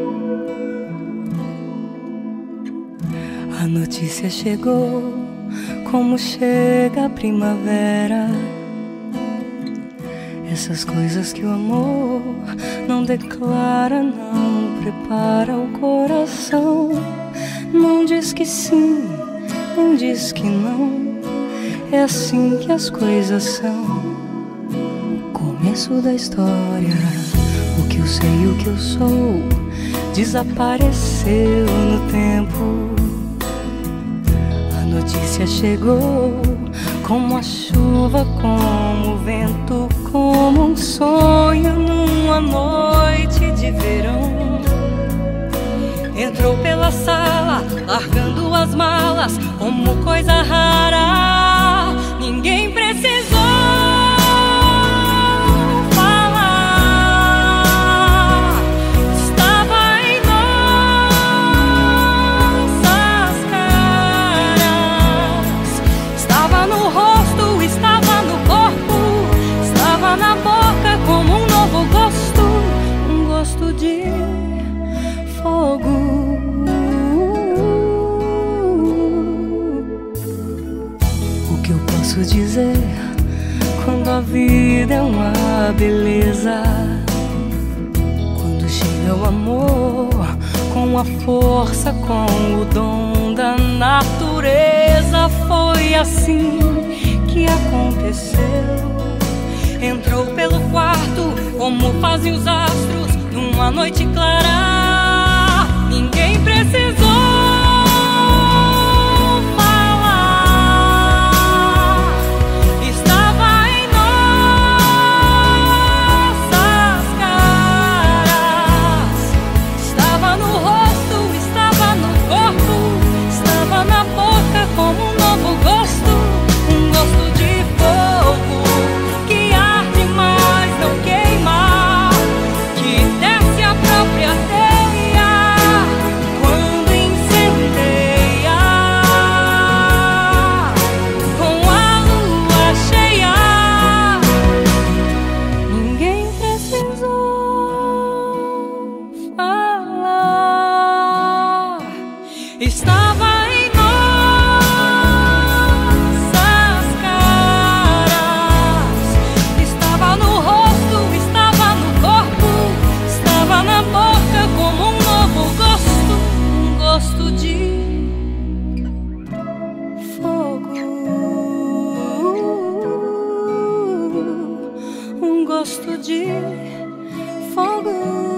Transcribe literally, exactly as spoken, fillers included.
A notícia chegou, como chega a primavera. Essas coisas que o amor não declara, não prepara o coração. Não diz que sim, não diz que não. É assim que as coisas são. Começo da história, o que eu sei e o que eu sou desapareceu no tempo. A notícia chegou, como a chuva, como o vento, como um sonho numa noite de verão. Entrou pela sala, largando as malas, como coisa rara. Ninguém precisou falar, estava em nossas caras, estava no rosto, estava no corpo, estava na boca como um novo gosto, um gosto de fogo. O que eu posso dizer quando a vida é uma beleza? Quando chega o amor com a força, com o dom da natureza. Foi assim que aconteceu. Entrou pelo quarto, como fazem os astros numa noite clara. Ninguém precisou falar, estava em nossas caras, estava no rosto, estava no corpo, estava na boca como um novo gosto, um gosto de fogo que arde, mas não queima, que desce a própria teia quando incendeia, com a lua cheia. Ninguém precisou falar, estava em nossas caras, estava no rosto, estava no corpo, estava na boca como um novo gosto, um gosto de fogo, um gosto de fogo.